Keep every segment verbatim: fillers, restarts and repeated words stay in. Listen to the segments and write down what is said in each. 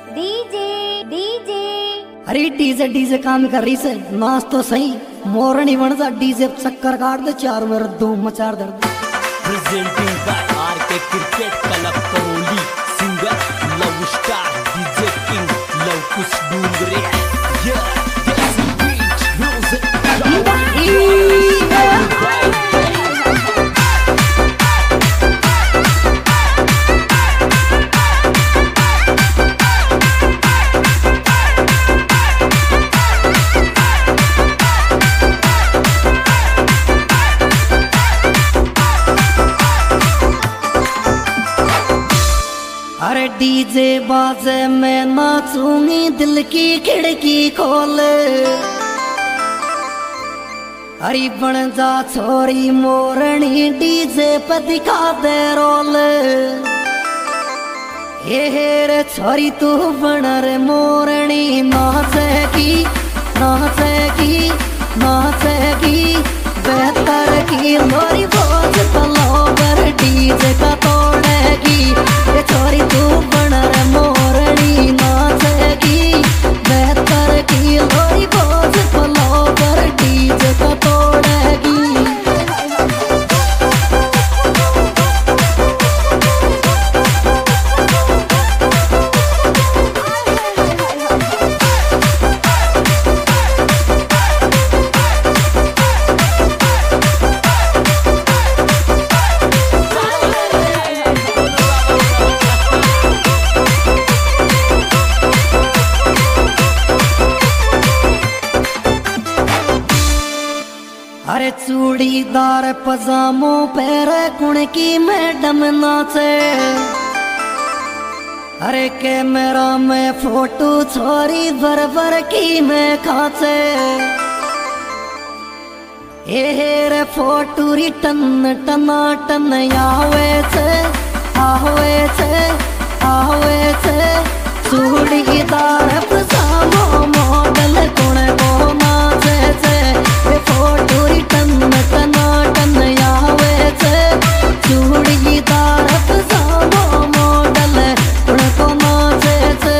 DJ DJ अरे DJ DJ काम कर रही से नाच तो सही मोरनी बन जा डीजे चक्कर काट दे चार मेरा धूम मचार दर्द presenting by RK cricket club Karauli singer Luv star DJ king Luv कुछ डूंगरे या देसी बीच म्यूजिक अरे डीजे बाजे मैं नाचूंगी दिल की खिड़की खोल अरे बन जा छोरी मोरनी डीजे पे दिखा दे रोल ये रे छोरी तू बन रे मोरनी नाचेगी नाचेगी नाचेगी बेहतर की लोरी बोझ तलोबर डीजे का तोड़ेगी ये छोरी तू बन रे मोरनी नाचेगी बेहतर की लोरी बोझ तलोबर डीजे का तोड़ेगी अरे चूड़ीदार पजामो पैर कुण की मैडम नाचे अरे कैमरा में फोटो छोरी भर भर की मैं खाचे ये रे फोटो री टन टना टन आवे छे आवे छे आवे छे चूड़ीदार पजामो मॉडल कुण को नाचे छे फोटो री टन टना टन आवे छे चूड़ीदार पजामो मॉडल कुण को नाचे छे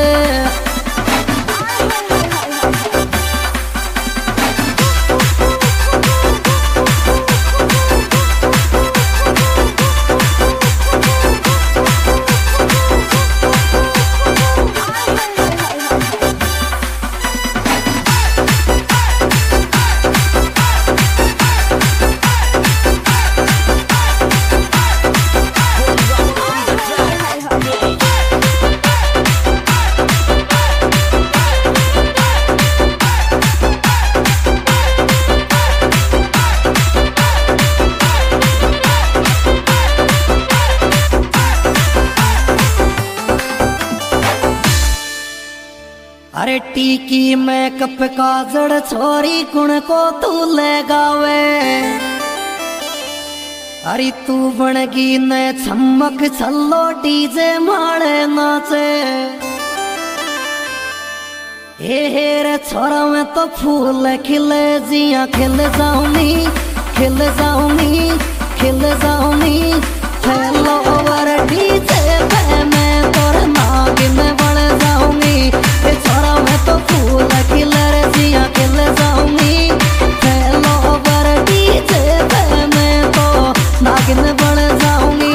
अरे टीकी मेकअप काजड़ छोरी कुण को तू ले गावे अरे तू बनगी ने चमक छल्लो डीजे मारे नाचे हे रे छोरा में तो फूल खिले जिया खिल जाऊंगी खिल जाऊंगी खिल जाऊंगी हेलो ओवर डीजे पे मैं तोर नाग में बन जाऊंगी छोरा मैं तो फूल खिले रे जिया खिल जाऊंगी हेलो ओवर डीजे पे मैं तो नाग में बन जाऊंगी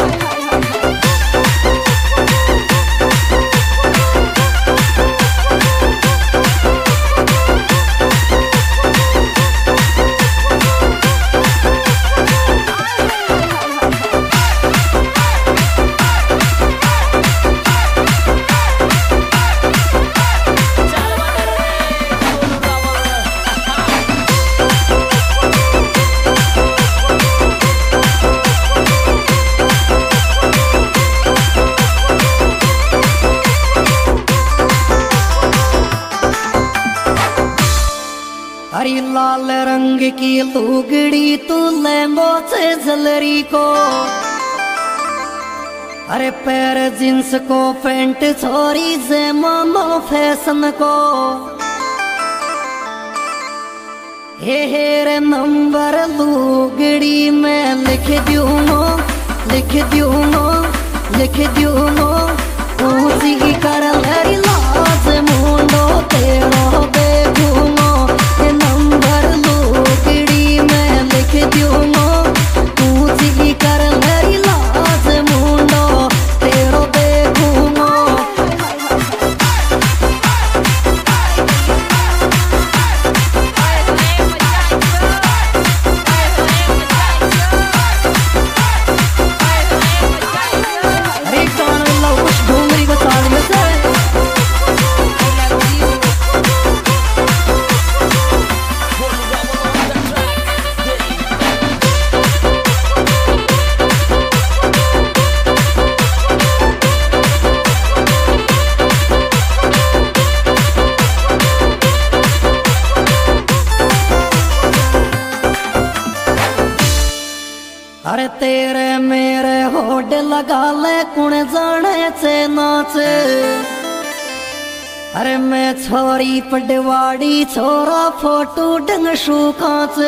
हरी लाल रंग की लुगड़ी तू लेंगो से जलरी को अरे पैर जींस को पेंट छोरी से मानो फैशन को हे रे नंबर लुगड़ी में लिख दूंगा लिख दूंगा लिख दूंगा ऊंची कर लरी लगा ले कुण जाने से नाच। अरे मैं छोरी पडवाड़ी छोरा फोटो डंग शुकाच।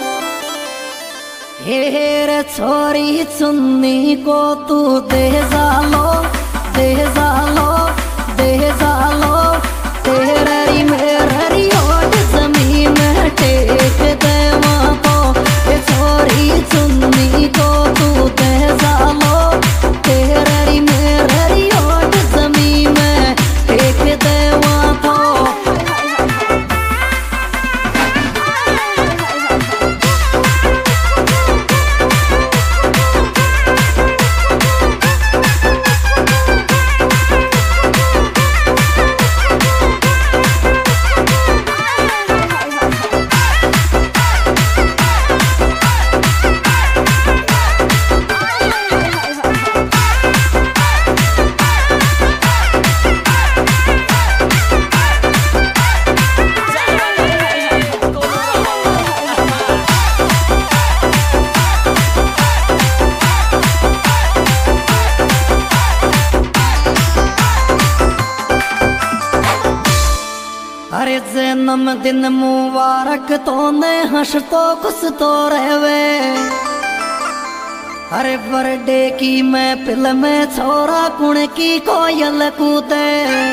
हे रे छोरी चुन्नी को तू दे जालो दे जालो दे जालो तेरी मेरी ओट जमीन टेक देवा तो ये छोरी चुन्नी को तू दे जालो तेरी मेरी ओट जमीन टेक देवा तो। अरे जन्मदिन मुबारक तो ने हंस तो खुश तो रहवे। अरे बर्थडे की महफिल में छोरा कुण की कोयल कूदे।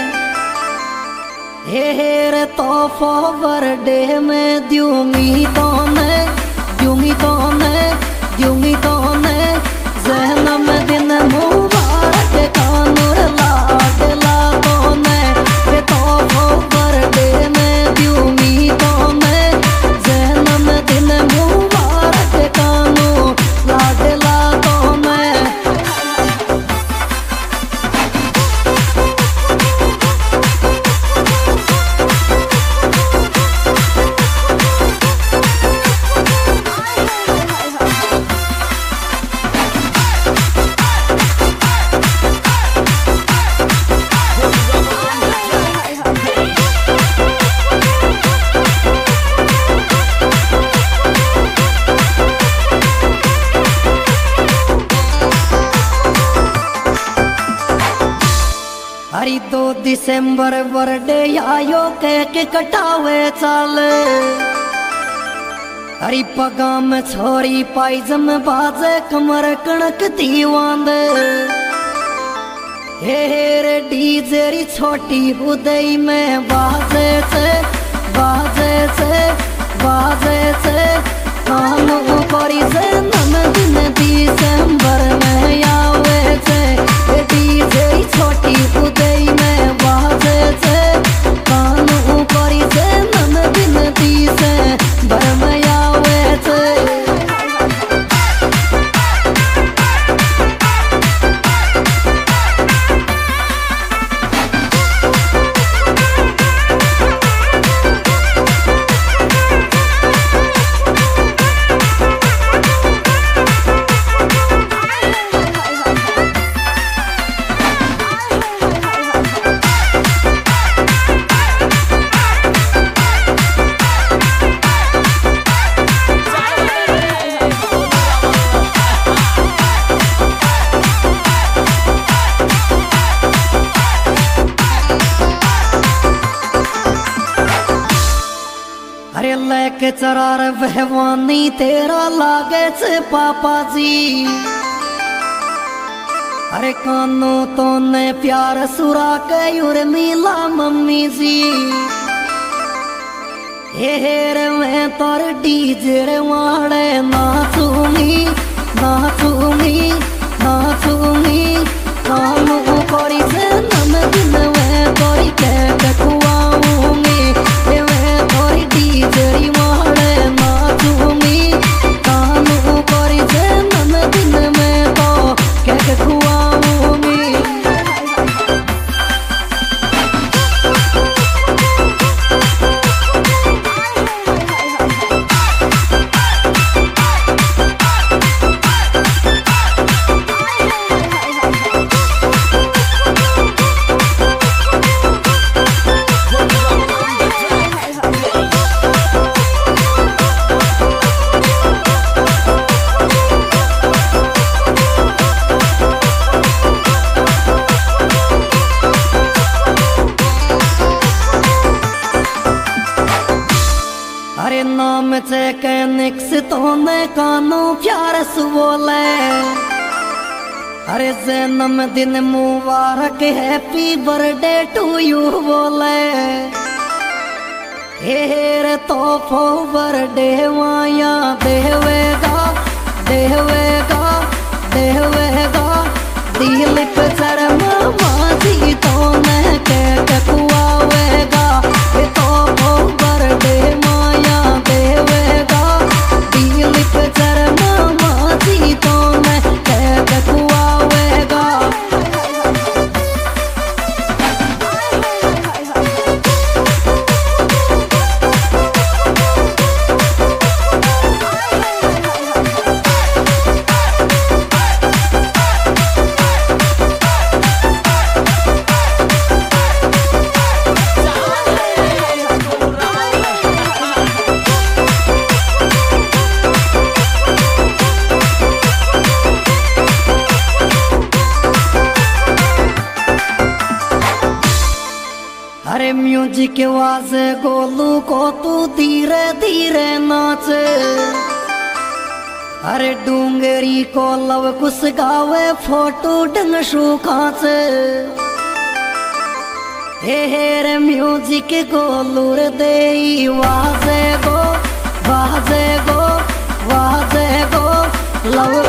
हे रे तोहफा बर्थडे में दूंगी तो ने दूंगी तो ने दूंगी तो ने जन्मदिन मुबारक का नूर लाडला तो ने तोहफा बर्थडे में दूंगी तो ने जन्मदिन मुबारक का नूर लाडला तो मैं। हरी दो दिसंबर बर्थडे आयो केक कटावे चाल। हरी पगा में छोरी पाइजम बाजे कमर कणक दीवांद। हे रे डीजे री छोटी उदय में बाजे से बाजे से बाजे से काम ऊपरी से नम दिन दिसंबर में आवे से डीजे री छोटी उदय में बाजे से कान ऊपरी से नम दिन दिसंबर में आवे से। अरे लेके चरार बहवानी तेरा लागे से पापा जी। अरे कानो तो ने प्यार सुरा के उर्मिला मम्मी जी। हे रे मैं तोर डीजे वाड़े नाचूंगी नाचूंगी नाचूंगी काम ऊपरी से नम दिन में तोरी के खुआऊंगी। मैं तोरी डीजे वाड़े नाचूंगी काम ऊपरी से नम दिन में तो के खुआऊंगी। अरे नाम चैकनिक्स तो ने कानू प्यार से बोले। अरे जन्मदिन मुबारक हैप्पी बर्थडे टू यू बोले। हेर तोहफो बर्थडे माया देवेगा देवेगा देवेगा दिल पे शर्मा माझी तो न के कुआवेगा। ये तोहफो बर्थडे माया देवेगा दिल पे शर्मा माझी तो न के कुआवेगा। अरे म्यूजिक आवाज गोलू को तू धीरे धीरे नाच। अरे डूंगरी को लव कुछ गावे फोटो डंगशु खाच। हे रे म्यूजिक गोलू रे दे वाजे गो वाजे गो वाजे गो लव